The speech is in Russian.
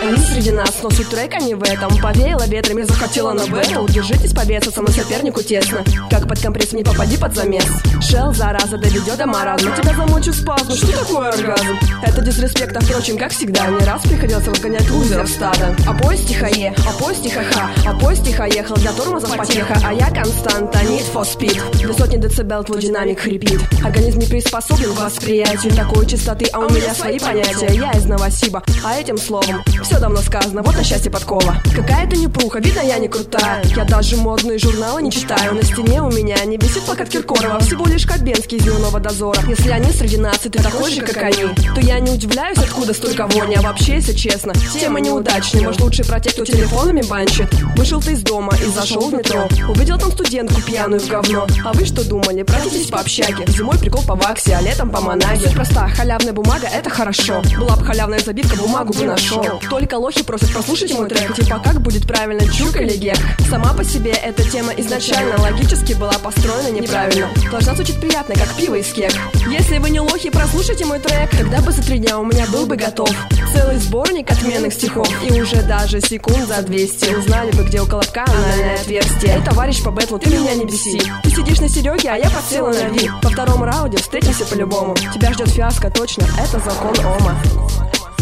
Они среди нас, но суть трека не в этом. Повеяло ветрами, захотела на бэтл. Держитесь повеситься, но сопернику тесно. Как под компресс, не попади под замес. Шел, зараза, доведет до маразма. Тебя замочит спазм, что такое оргазм? Это дисреспект, а впрочем, как всегда. Не раз приходилось разгонять лузеров стада. А поезд тихо ха-ха. А поезд тихо ехал, для тормозов потеха. А я константа, need for speed. До сотни децибел твой динамик хрипит. Организм не приспособлен к восприятию такой частоты, а у меня свои понятия. Я из Новосиба, а этим словом все давно сказано, вот на счастье подкова. Какая-то непруха, видно, я не крутая. Я даже модные журналы не читаю. На стене у меня не висит плакат Киркорова, всего лишь Кобенский из дневного дозора. Если они среди нас, и ты такой же, как они, то я не удивляюсь, откуда столько вони. А вообще, если честно, тема неудачная. Может, лучше про тех, кто телефонами банчит. Вышел ты из дома и зашел в метро. Увидел там студентку пьяную в говно. А вы что думали? Прокатитесь по общаге. Зимой прикол по ваксе, а летом по монаге. Суть проста, халявная бумага, это хорошо. Была бы халявная забивка, бумагу бы нашел. Только лохи просят прослушать мой трек. Типа как будет правильно, чук или гек. Сама по себе эта тема изначально логически была построена неправильно. Должна звучать приятно, как пиво из кек. Если вы не лохи, прослушайте мой трек. Тогда бы за 3 дня у меня был бы готов целый сборник отменных стихов. И уже даже секунд за 200 узнали бы, где у колобка анальное отверстие. Эй, товарищ по бэтлу, ты меня не беси. Ты сидишь на Сереге, а я подсела на Ви. Во втором раунде встретимся по-любому. Тебя ждет фиаско, точно, это закон Ома.